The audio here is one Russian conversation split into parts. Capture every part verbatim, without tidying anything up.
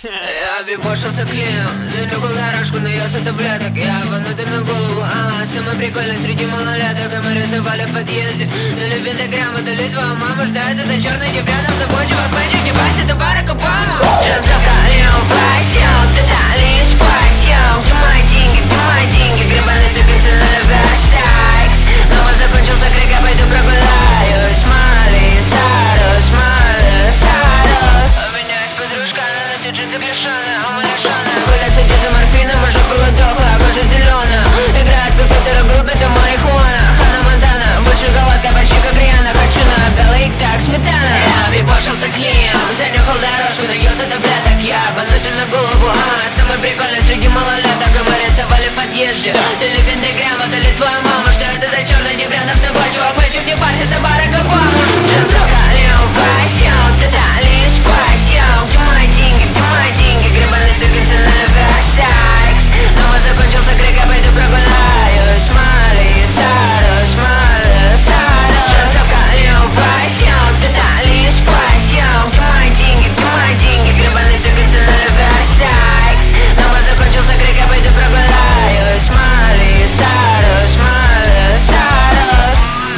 Я бибошился клеем, занюхал дорожку, но я с таблеток. Я банутый на голову, а самый прикольный среди малолеток. И мы рисовали в подъезде, то ли пентаграмма, то ли твоя мама ждает за черный дебрядом. Забой, чувак, мальчик, не парься, это Барак Обама. Джанцовка, Лео, Васил, ты дали спасил. Где мои деньги, где мои деньги, гребаный сыпется на Версакс. Но вот закончился крик, я пойду прогуляюсь. Мали, Сарус, Мали, Сарус. У меня есть подружка, она носит джинсы клешаные, а мы лишаные. Гулять сойти за морфином, уже было дохлая, кожа зеленая. Играет в какой-то рок-группе, там марихуана. Хана Монтана, больше голодка, почти как Риана. Хочу на белый, как сметана. Я бибошился клеем, занюхал дорожку, наелся таблеток. Я банутый на голову, а самый прикольный среди малолеток. И мы рисовали в подъезде, то ли пентаграмма, то ли твоя мама. Что это за черный дебрядом собой, чувак, мальчик, не парься, это Барак Обама. Джанцовка, Лео, Васил, ты дали спасил. Где мои деньги, где мои деньги, гребаный сыпется на Версакс. Но вот закончился крик, я пойду прогуляюсь. Мали, Сарус, Мали, Сарус. Джанцовка, Лео, Васил, ты дали спасил. Где мои деньги, где мои деньги, гребаный сыпется на Версакс. Но вот закончился крик, я пойду прогуляюсь. Мали, Сарус, Мали, Сарус.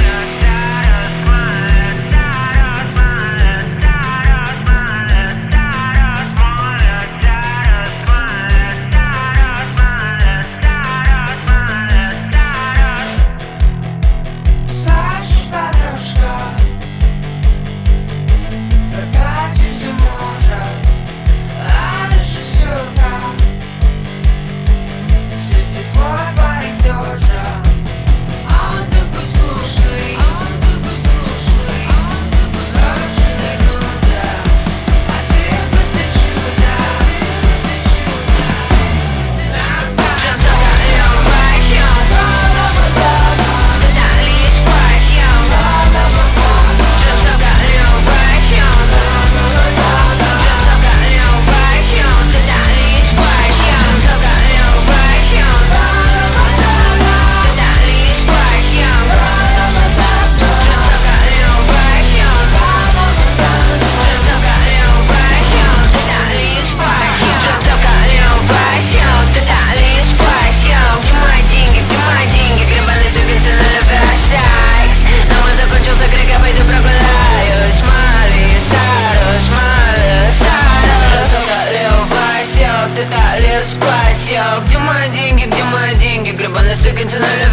Слышишь, подружка, прокатимся, может, а дальше сюда. Кстати, твой парень тоже, а он такой слушный, а он такой слушный, а он такой просто зануда. А ты просто чудо, ты просто чудо, ты просто чудо. Джанцовка, Лео, Васил, ты дали спасил. Джанцовка, Лео, Васил, Джанцовка, Лео, Васил, ты дали спасил. Джанцовка, Лео, Васил, ты дали спасил. Джанцовка, Лео, Васил, Джанцовка, Лео, Васил, ты дали спасил. Джанцовка, Лео, Васил, ты дали спасил. Где мои деньги, где мои деньги, гребаный сыпется на Версакс. Но вот закончился крик, я пойду прогуляюсь. Мали, Сарус, Мали, Сарус. Джанцовка, Лео, Васил, ты дали спасил. Где мои деньги, где мои деньги, гребаный сыпется на